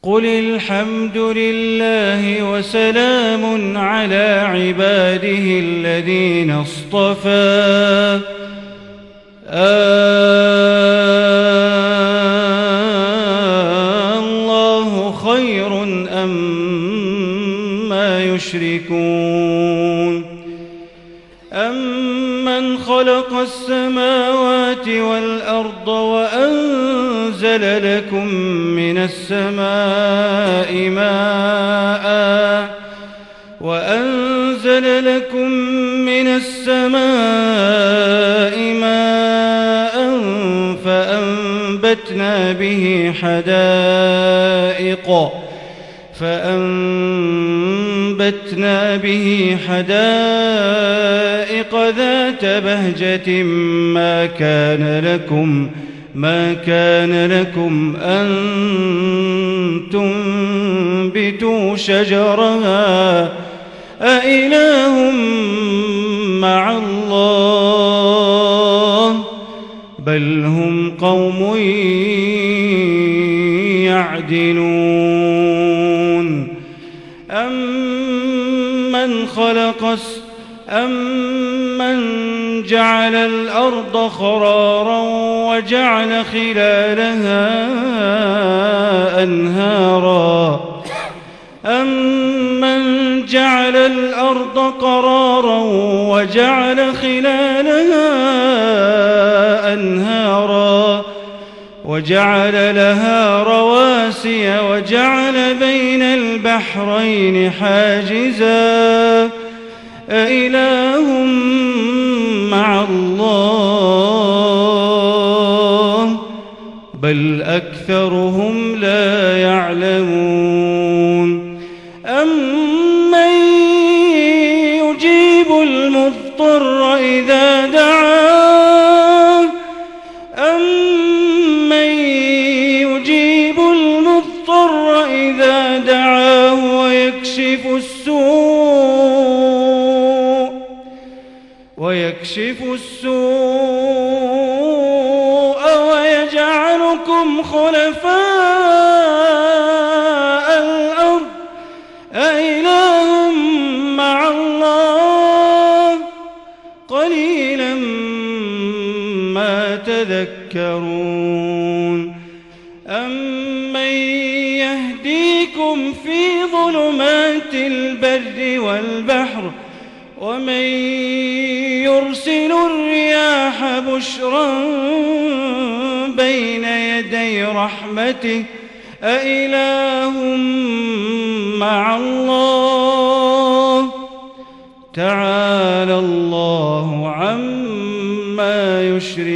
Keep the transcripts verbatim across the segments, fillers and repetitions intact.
قل الحمد لله وسلام على عباده الذين اصطفى الله خير أما يشركون أمن خلق السماوات والأرض وأنزل لكم من السماء ماء وأنزل لكم من السماء ماء فأنبتنا به حدائق فأنبتنا به حدائق ذات بهجة ما كان لكم ما كان لكم أن تنبتوا شجرها أإله مع الله بل هم قوم يعدلون أمن خلق أمن جعل الأرض قرارا وجعل خلالها أنهارا أمن جعل الأرض قرارا وجعل خلالها أنهارا وجعل لها رواسي وجعل بين البحرين حاجزا أإله مع الله بل أكثرهم لا يعلمون أمن يجيب المضطر إذا دعاه أمن يجيب المضطر إذا دعاه ويكشف السوء ويكشف السوء ويجعلكم خلفاء الأرض أإله مع الله قليلا ما تذكرون أمن يهديكم في ظلمات البر والبحر ومن يرسل الرياح بشرا بين يدي رحمته أإله مع الله تعالى الله عما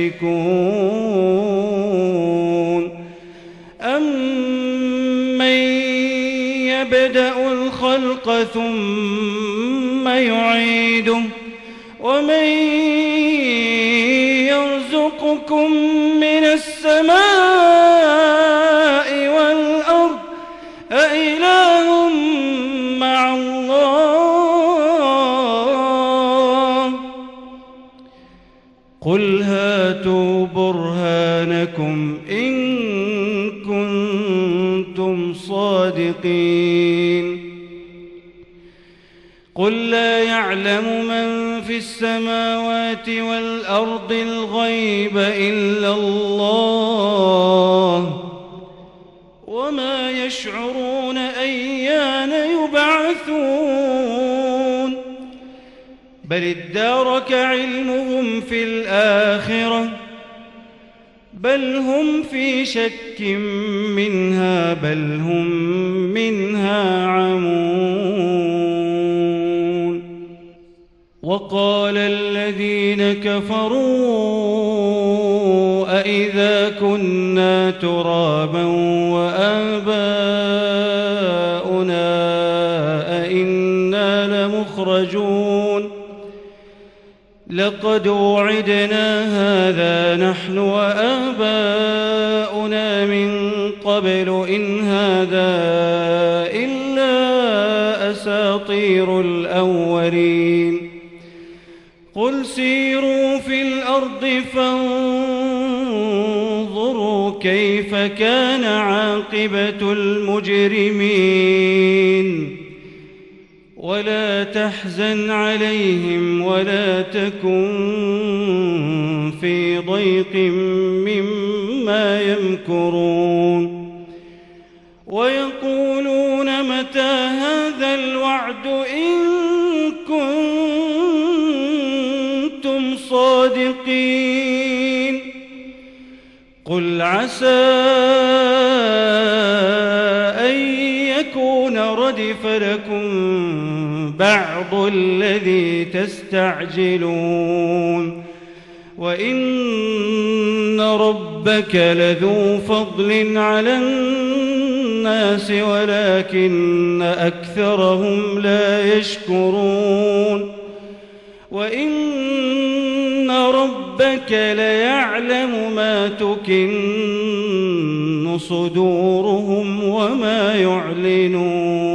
يشركون أمن يبدأ الخلق ثم يعيده ومن يرزقكم من السماء والأرض أإله مع الله قل هاتوا برهانكم إن كنتم صادقين قل لا يعلم من في السماوات والأرض الغيب إلا الله وما يشعرون أيان يبعثون بل ادارك علمهم في الآخرة بل هم في شك منها بل هم منها عمون وقال الذين كفروا أئذا كنا ترابا وآباؤنا أئنا لمخرجون لقد وعدنا هذا نحن وآباؤنا من قبل إن هذا إلا أساطير الأولين قل سيروا في الأرض فانظروا كيف كان عاقبة المجرمين ولا تحزن عليهم ولا تكن في ضيق مما يمكرون ويقولون متى هذا الوعد إن كنتم صادقين قل عسى أن يكون ردف لكم بعض الذي تستعجلون وإن ربك لذو فضل على الناس ولكن أكثرهم لا يشكرون وإن ربك ليعلم ما تكن صدورهم وما يعلنون